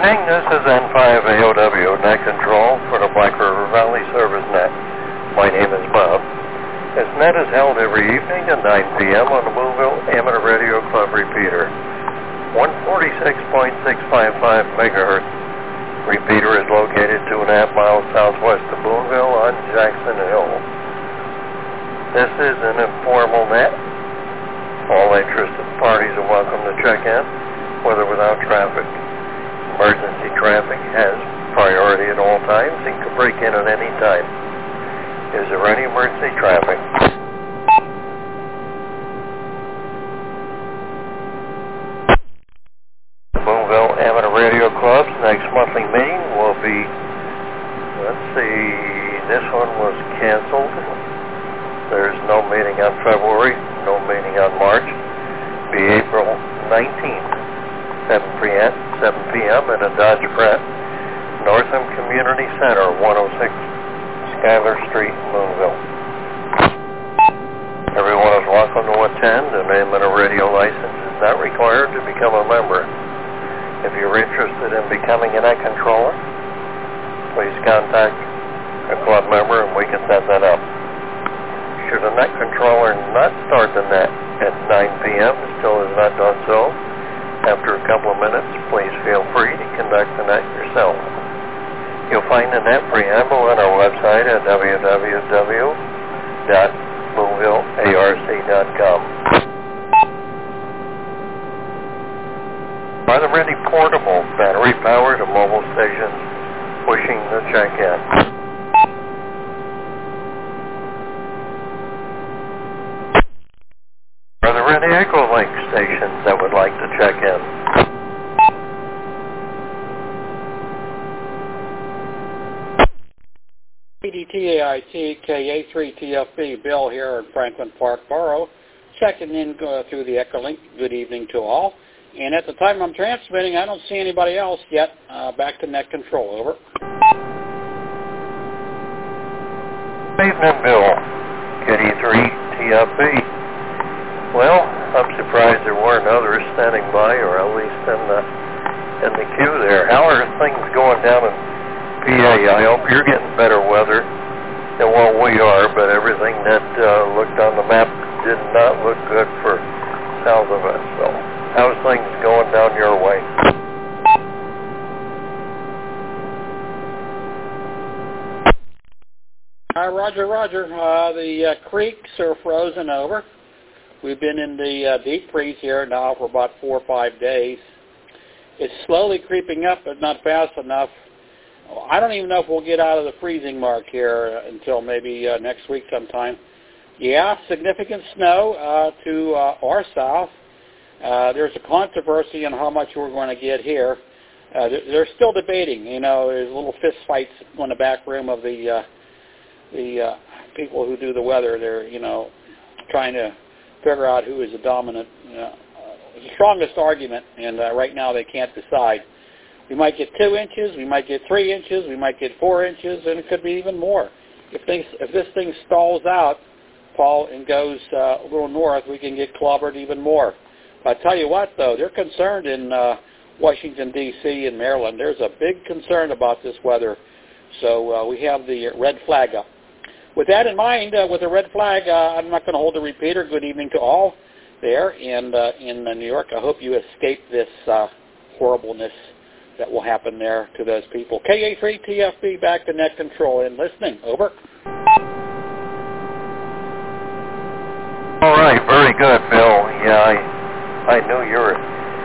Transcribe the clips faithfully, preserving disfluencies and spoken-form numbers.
evening, this is N five A O W, net control for the Black River Valley Service Net. My name is Bob. This net is held every evening at nine p.m. on the Boonville Amateur Radio Club repeater, one forty-six point six five five megahertz. Repeater is located two and a half miles southwest of Boonville on Jackson Hill. This is an informal net. All interested parties are welcome to check in, with or without traffic. Emergency traffic has priority at all times and can break in at any time. Is there any emergency traffic? The Boonville Amateur Radio Club's next monthly meeting will be, let's see, this one was canceled. There's no meeting on February, no meeting on March. Be April nineteenth. seven p.m. at a Dodge Pratt, Northam Community Center, one oh six Schuyler Street, Boonville. Everyone is welcome to attend. A name and a radio license is not required to become a member. If you're interested in becoming a net controller, please contact a club member and we can set that up. Should a net controller not start the net at nine p.m., still has not done so, after a couple of minutes, please feel free to conduct the net yourself. You'll find the net preamble on our website at w w w dot boonville arc dot com. Are there any portable battery-powered mobile stations pushing the check-in? Are there any Echolink stations that would like to check in? P D T A I T K A three T F B, Bill here in Franklin Park Borough, checking in uh, through the Echolink. Good evening to all. And at the time I'm transmitting, I don't see anybody else yet. Uh, back to net control, over. Good evening, Bill. K A three T F B. Well, I'm surprised there weren't others standing by, or at least in the in the queue there. How are things going down in P A? I hope you're getting better weather than what we are, but everything that uh, looked on the map did not look good for south of us. So, how's things going down your way? Hi, Roger, Roger. Uh, the uh, creeks are frozen over. We've been in the uh, deep freeze here now for about four or five days. It's slowly creeping up, but not fast enough. I don't even know if we'll get out of the freezing mark here until maybe uh, next week sometime. Yeah, significant snow uh, to uh, our south. Uh, there's a controversy on how much we're going to get here. Uh, they're still debating. You know, there's little fist fights in the back room of the uh, the uh, people who do the weather. They're, you know, trying to figure out who is the dominant, uh, the strongest argument, and uh, right now they can't decide. We might get two inches, we might get three inches, we might get four inches, and it could be even more. If things, if this thing stalls out, Paul, and goes uh, a little north, we can get clobbered even more. But I tell you what, though, they're concerned in uh, Washington, D C and Maryland. There's a big concern about this weather, so uh, we have the red flag up. With that in mind, uh, with the red flag, uh, I'm not going to hold the repeater. Good evening to all there and uh, in uh, New York. I hope you escape this uh, horribleness that will happen there to those people. K A three T F B back to net control and listening. Over. All right, very good, Bill. Yeah, I, I knew you were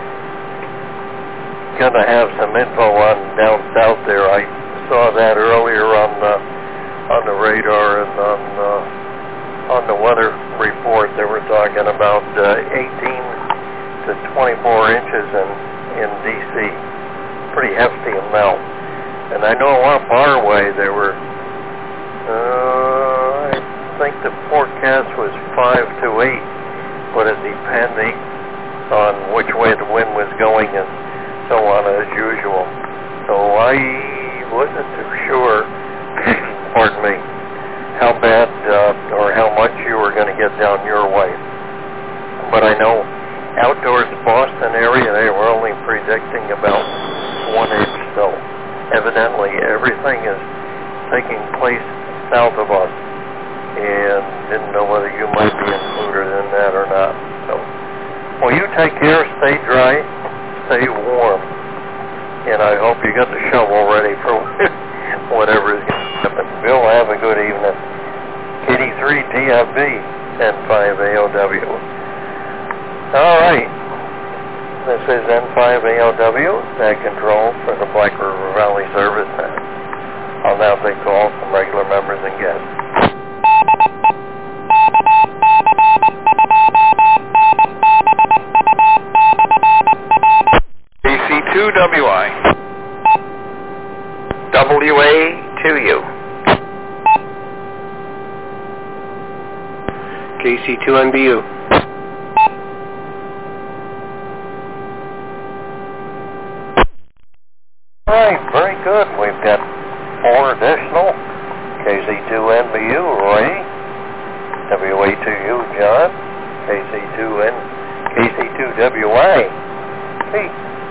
going to have some info on down south there. I saw that earlier on the on the radar and on uh, on the weather report. They were talking about uh, eighteen to twenty-four inches in in D C. Pretty hefty amount. And I know up our way they were. Uh, I think the forecast was five to eight, but it depending on which way the wind was going and so on as usual. So I wasn't too sure. Pardon me, how bad uh, or how much you were going to get down your way. But I know outdoors Boston area, they were only predicting about one inch coincidentally, everything is taking place south of us, and didn't know whether you might be included in that or not. So, well, you take care, stay dry, stay warm, and I hope you got the shovel ready for whatever is going to happen. Bill, have a good evening. K D three D F B, N five A O W. All right. This is N five A O W, net control for the Black River Valley Service Net. I'll now take calls from regular members and guests. K C two W I. W A two U. K C two N B U. All right, very good. We've got four additional. K C two N B U, Ray. W A two U, John. K C two N, K C two W I, Pete.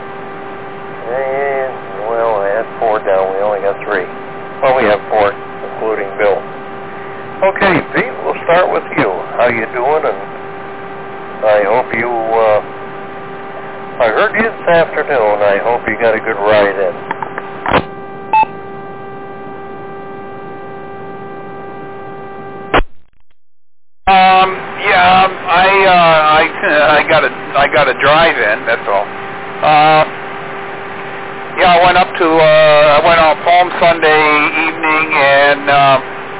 And, well, I had four down. We only got three. Well, we have four, including Bill. Okay, Pete, we'll start with you. How you doing? And I hope you, uh, I heard you this afternoon. I hope you got a good ride in. Um, yeah, I, uh, I, I got a, I got a drive in, that's all. Uh, yeah, I went up to, uh, I went on Palm Sunday evening, and, um,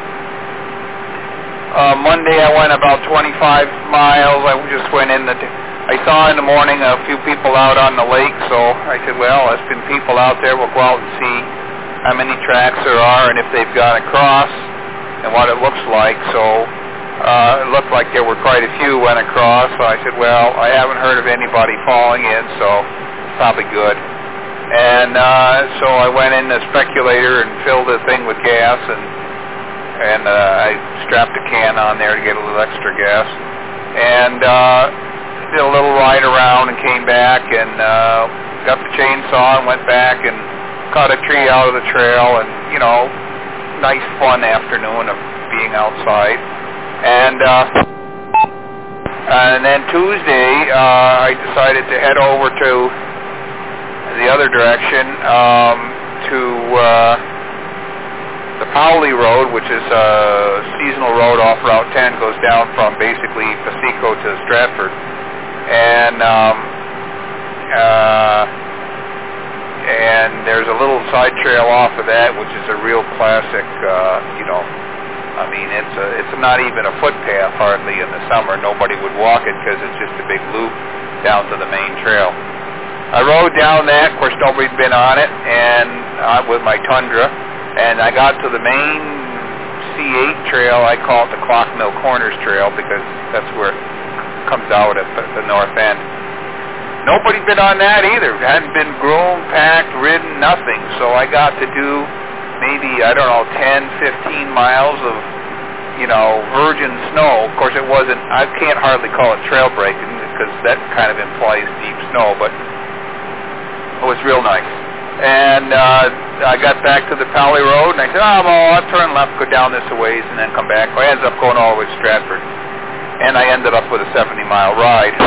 uh, Monday I went about twenty-five miles. I just went in the, I saw in the morning a few people out on the lake, so I said, well, there's been people out there, we'll go out and see how many tracks there are and if they've gone across and what it looks like. So uh, it looked like there were quite a few went across, so I said, well, I haven't heard of anybody falling in, so it's probably good. And uh, so I went in the speculator and filled the thing with gas, and and uh, I strapped a can on there to get a little extra gas. And uh, did a little ride around and came back and uh, got the chainsaw and went back and cut a tree out of the trail, and, you know, nice fun afternoon of being outside. And uh, and then Tuesday, uh, I decided to head over to the other direction, um, to uh, the Powley Road, which is a seasonal road off Route ten, goes down from basically Paseco to Stratford. And um, uh, and there's a little side trail off of that, which is a real classic, uh, you know, I mean, it's a, it's not even a footpath hardly in the summer. Nobody would walk it because it's just a big loop down to the main trail. I rode down that. Of course, nobody'd been on it, and uh, with my Tundra, and I got to the main C eight trail. I call it the Clock Mill Corners Trail because that's where it comes out at the, the north end. Nobody'd been on that either. It hadn't been groomed, packed, ridden, nothing. So I got to do maybe, I don't know, ten, fifteen miles of, you know, virgin snow. Of course, it wasn't, I can't hardly call it trail breaking because that kind of implies deep snow, but it was real nice. And uh, I got back to the Powley Road, and I said, oh, well, I'll turn left, go down this a ways, and then come back. Well, I ended up going all the way to Stratford, and I ended up with a seventy-mile ride,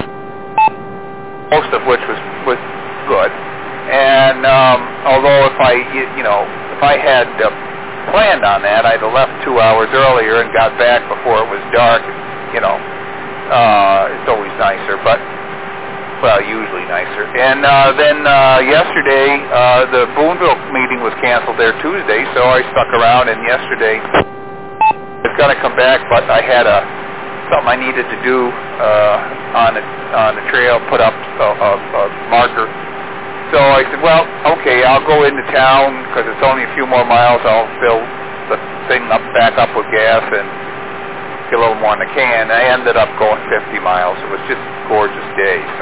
most of which was, was good. And um, although if I, you know, if I had uh, planned on that, I'd have left two hours earlier and got back before it was dark. You know, uh, it's always nicer, but, well, usually nicer. And uh, then uh, yesterday, uh, the Boonville meeting was canceled there Tuesday, so I stuck around, and yesterday I was going to come back, but I had a something I needed to do uh, on, the, on the trail, put up a, a, a marker. So I said, well, okay, I'll go into town because it's only a few more miles. I'll fill the thing up, back up with gas and get a little more in the can. I ended up going fifty miles. It was just a gorgeous day. So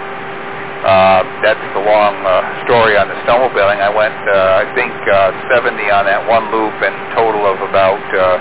uh, that's the long uh, story on the snowmobiling. I went, uh, I think, uh, seventy on that one loop and total of about, uh,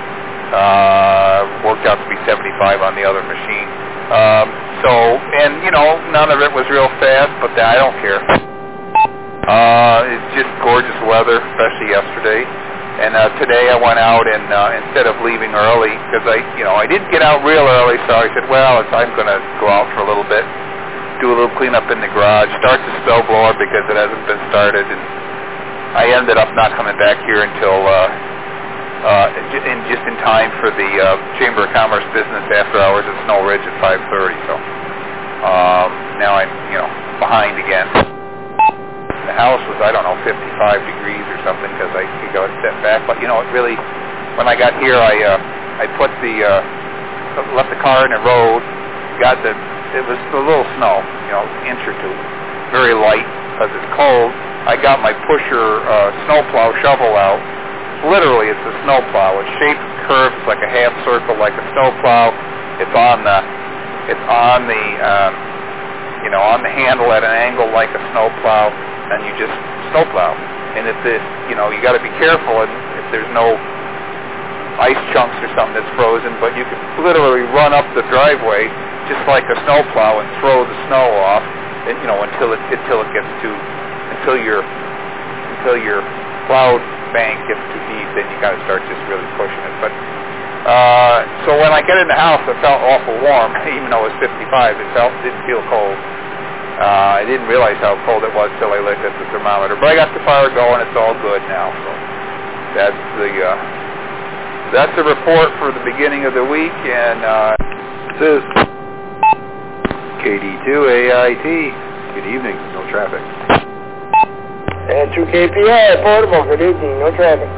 uh, worked out to be seventy-five on the other machine. Um, so, and, you know, none of it was real fast, but I don't care. Uh, it's just gorgeous weather, especially yesterday. And uh, today I went out and uh, instead of leaving early, because I, you know, I didn't get out real early, so I said, well, it's, I'm going to go out for a little bit, do a little cleanup in the garage, start the snow blower because it hasn't been started, and I ended up not coming back here until uh, uh, in just in time for the uh, Chamber of Commerce business after hours at Snow Ridge at five thirty. So um, now I'm, you know, behind again. The house was, I don't know, fifty-five degrees or something because I got set back. But, you know, it really, when I got here, I uh, I put the, uh, left the car in the road, got the, it was a little snow, you know, an inch or two, very light because it's cold. I got my pusher uh, snowplow shovel out. Literally, it's a snowplow. It's shaped, curved, it's like a half circle, like a snowplow. It's on the, it's on the, um, you know, on the handle at an angle like a snowplow. And you just snowplow. And if it, you know, you got to be careful and if there's no ice chunks or something that's frozen, but you can literally run up the driveway just like a snowplow and throw the snow off, and, you know, until it until it gets too, until your until your plowed bank gets too deep, then you got to start just really pushing it. But uh, so when I get in the house, it felt awful warm, even though it was fifty-five. It felt didn't feel cold. Uh, I didn't realize how cold it was till I looked at the thermometer. But I got the fire going. It's all good now. So that's the uh, that's the report for the beginning of the week. And uh, this is K D two A I T. Good evening. No traffic. And two K P I portable. Good evening. No traffic.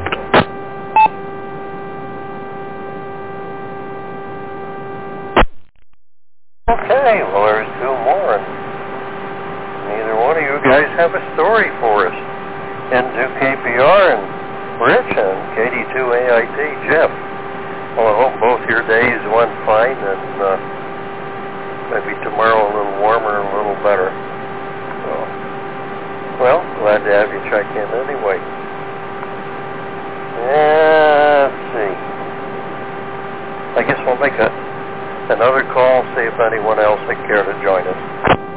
Okay. Well, there's two more. Neither one of you guys have a story for us. N two K P R and Rich and K D two A I T, Jeff. Well, I hope both your days went fine and uh, maybe tomorrow a little warmer and a little better. So, well, glad to have you check in anyway. Yeah, let's see. I guess we'll make a, another call, see if anyone else would care to join us.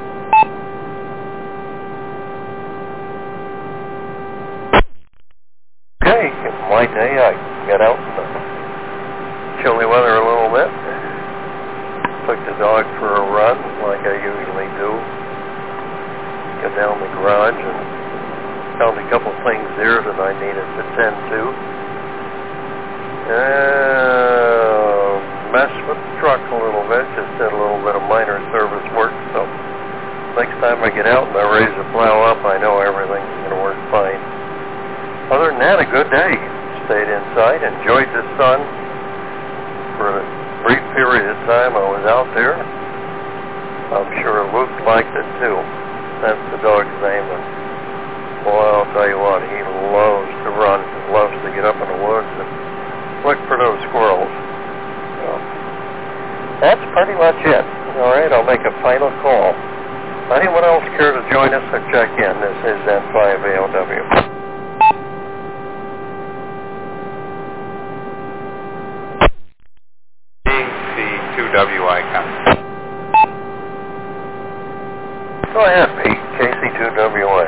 My day, I got out in the chilly weather a little bit. Took the dog for a run like I usually do. Got down the garage and found a couple things there that I needed to tend to. Uh, messed with the truck a little bit, just did a little bit of minor service work. So next time I get out and I raise the plow up, I know everything's going to work fine. Other than that, a good day. Stayed inside, enjoyed the sun for a brief period of time I was out there. I'm sure Luke liked it too. That's the dog's name, and boy, I'll tell you what, he loves to run, loves to get up in the woods and look for those squirrels. So, that's pretty much it. All right, I'll make a final call. Anyone else care to join us or check in? This is N five A O W. W icon. Go ahead, Pete. K C two W A.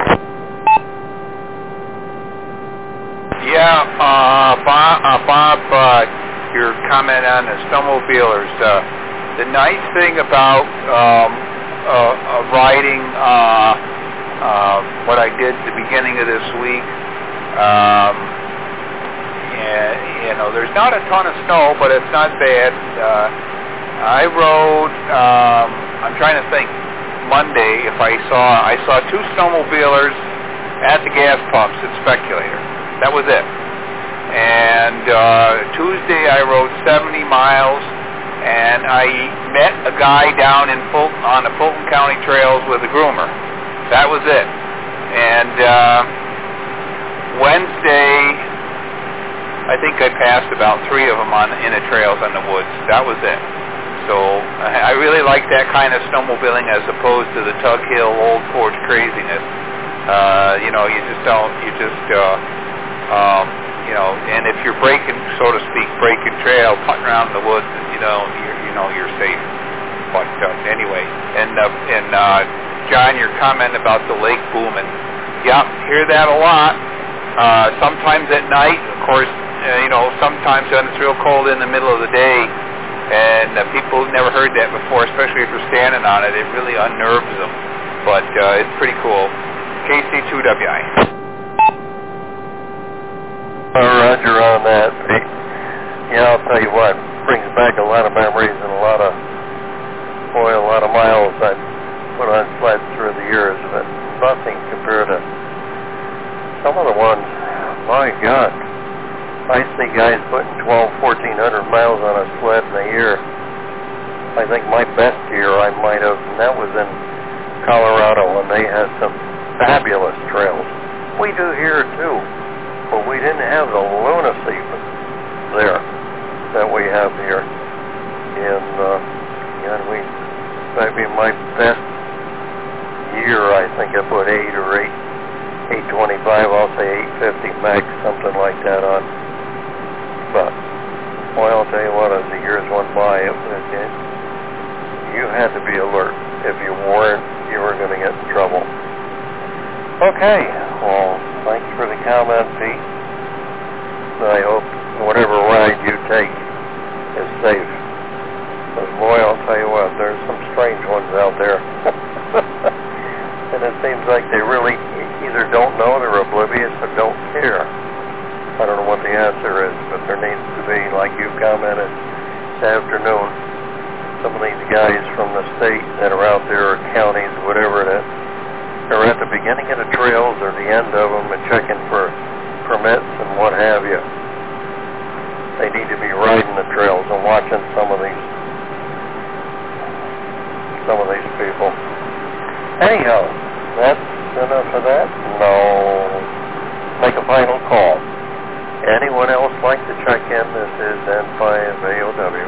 Yeah, uh, Bob, uh, Bob uh, your comment on the snowmobilers. Uh, the nice thing about um, uh, uh, riding uh, uh, what I did at the beginning of this week, um, and, you know, there's not a ton of snow, but it's not bad. Uh, I rode, um, I'm trying to think, Monday, if I saw, I saw two snowmobilers at the gas pumps at Speculator. That was it. And uh, Tuesday I rode seventy miles, and I met a guy down in Fulton, on the Fulton County trails with a groomer. That was it. And uh, Wednesday, I think I passed about three of them on in the trails on the woods. That was it. So I really like that kind of snowmobiling as opposed to the Tug Hill Old Forge craziness. Uh, you know, you just don't, you just, uh, um, you know, and if you're breaking, so to speak, breaking trail, putting around in the woods, you know, you're, you know, you're safe. But uh, anyway, and uh, and uh, John, your comment about the lake booming, yeah, hear that a lot. Uh, sometimes at night, of course, uh, you know, sometimes when it's real cold in the middle of the day, and uh, people who've never heard that before, especially if you're standing on it, it really unnerves them. But uh, it's pretty cool. K C two W I. Uh, Roger on that. Yeah, I'll tell you what, brings back a lot of memories and a lot of, boy, a lot of miles I put on sleds through the years, but nothing compared to some of the ones. My God, I see guys putting twelve, fourteen hundred miles on a sled in a year. I think my best year I might have, and that was in Colorado, and they had some fabulous trails. We do here too, but we didn't have the lunacy there that we have here. And, uh, and we, maybe my best year, I think I put eight or eight, eight twenty-five, I'll say eight fifty max, something like that on. But, boy, I'll tell you what, as the years went by, it, it, it, you had to be alert. If you weren't, you were going to get in trouble. Okay, well, thanks for the comment, Pete. I hope whatever ride you take is safe. Because, boy, I'll tell you what, there's some strange ones out there. And it seems like they really either don't know, they're oblivious, or don't care. I don't know what the answer is, but there needs to be, like you commented this afternoon, some of these guys from the state that are out there, or counties, whatever it is, are at the beginning of the trails or the end of them and checking for permits and what have you. They need to be riding the trails and watching some of these, some of these people. Anyhow, that's enough of that. No, make a final call. Anyone else like to check in? This is N five A O W.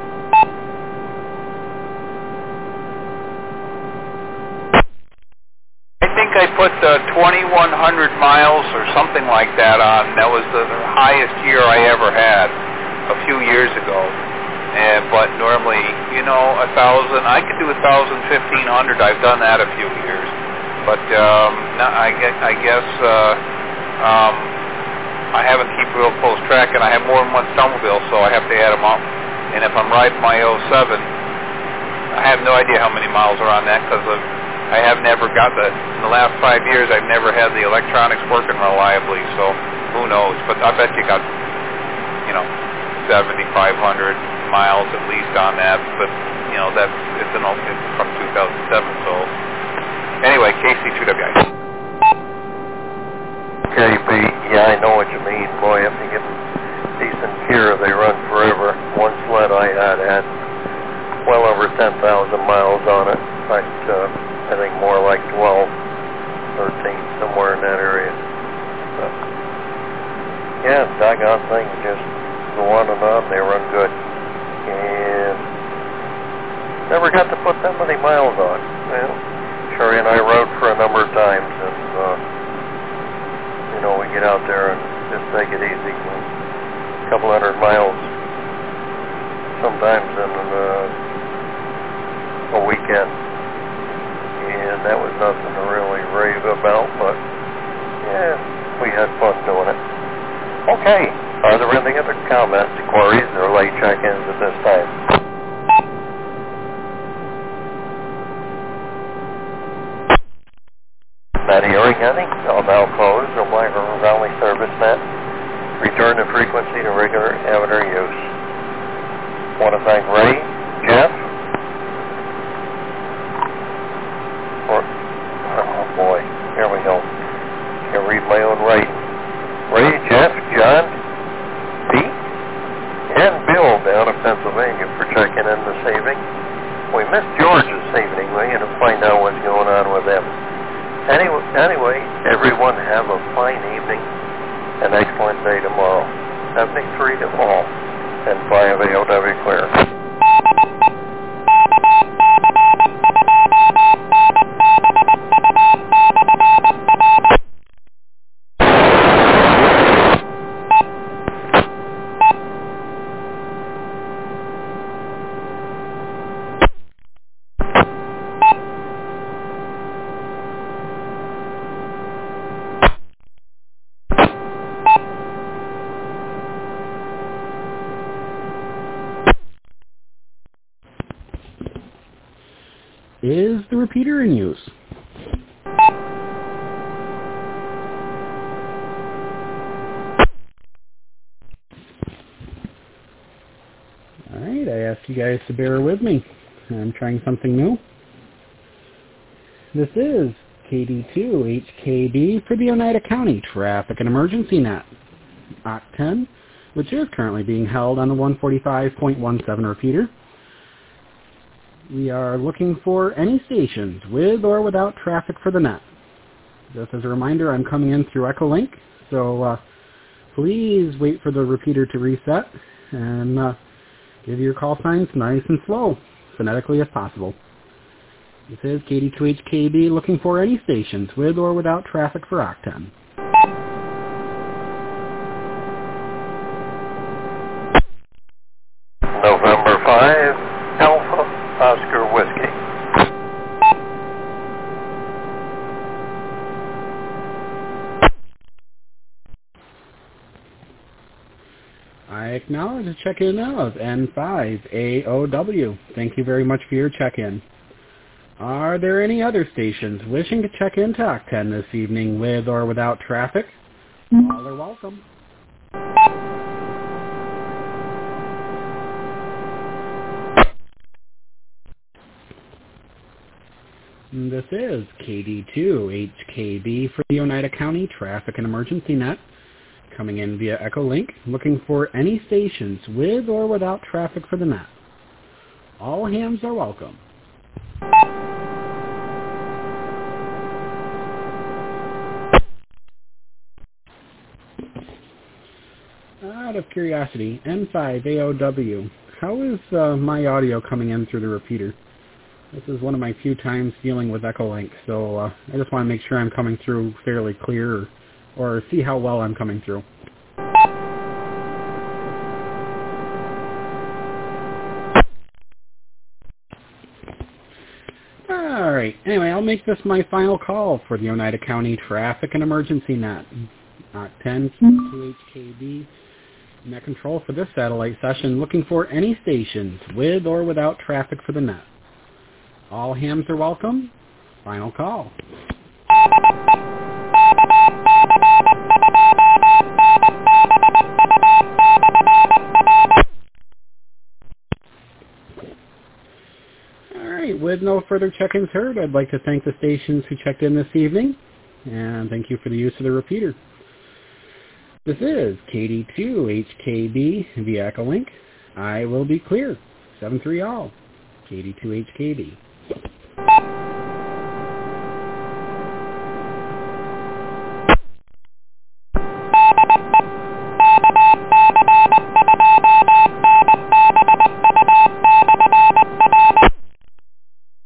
I think I put uh, twenty-one hundred miles or something like that on. That was the, the highest year I ever had a few years ago. And, but normally, you know, a thousand, I could do a thousand, fifteen hundred. I've done that a few years. But um, no, I guess, I guess uh, um, I haven't keep real close track, and I have more than one snowmobile, so I have to add them up. And if I'm riding my oh seven, I have no idea how many miles are on that, because I have never got the, in the last five years, I've never had the electronics working reliably, so who knows. But I bet you got, you know, seventy-five hundred miles at least on that, but, you know, that's, it's, an, it's from two thousand seven, so anyway, K C two W I. Okay, Pete, yeah, I know what you mean. Boy, if you get decent gear, they run forever. One sled I had had well over ten thousand miles on it. In fact, uh, I think more like twelve, thirteen, somewhere in that area. But, yeah, doggone things just go on and on. They run good. And never got to put that many miles on. Well, Sherry and I rode for a number of times, and, uh, you know, we get out there and just take it easy. A couple hundred miles sometimes in uh, a weekend. And that was nothing to really rave about, but yeah, we had fun doing it. Okay, are there any other comments, queries, or late check-ins at this time? Not hearing any? I'll now close the Black River Valley Service Net. Return the frequency to regular amateur use. Want to thank Ray, Jeff, or, oh boy, here we go. Can't read my own writing. Ray, Jeff, John, Pete, and Bill down in Pennsylvania for checking in this evening. We missed George this evening. We're going to find out what's going on with them. Anyway, anyway, everyone have a fine evening, an excellent day tomorrow. seventy-three to all, and five A O W clear. the repeater in use? Alright, I asked you guys to bear with me. I'm trying something new. This is K D two H K B for the Oneida County Traffic and Emergency Net, O C ten, which is currently being held on the one forty-five point one seven repeater. We are looking for any stations with or without traffic for the net. Just as a reminder, I'm coming in through Echolink, so uh, please wait for the repeater to reset and uh, give your call signs nice and slow, phonetically if possible. This is K D two H K B looking for any stations with or without traffic for O C ten. November five, Alpha Oscar Whiskey. I acknowledge a check-in of N five A O W. Thank you very much for your check-in. Are there any other stations wishing to check into O C ten this evening with or without traffic? All are welcome. This is K D two H K B for the Oneida County Traffic and Emergency Net, coming in via Echolink, looking for any stations with or without traffic for the net. All hams are welcome. Out of curiosity, N five A O W, how is uh, my audio coming in through the repeater? This is one of my few times dealing with Echolink, so uh, I just want to make sure I'm coming through fairly clear, or, or see how well I'm coming through. Alright, anyway, I'll make this my final call for the Oneida County Traffic and Emergency Net. O C ten K D two H K B. Net control for this satellite session, looking for any stations with or without traffic for the net. All hams are welcome. Final call. Alright, with no further check-ins heard, I'd like to thank the stations who checked in this evening, and thank you for the use of the repeater. This is K D two H K B via Echolink. I will be clear. seven three all. K D two H K B.